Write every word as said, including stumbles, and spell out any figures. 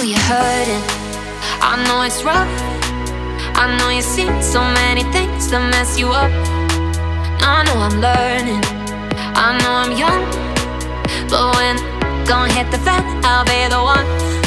you're hurting, I know it's rough. I know you've seen so many things that mess you up. I know I'm learning, I know I'm young, but when gon' hit the fan, I'll be the one.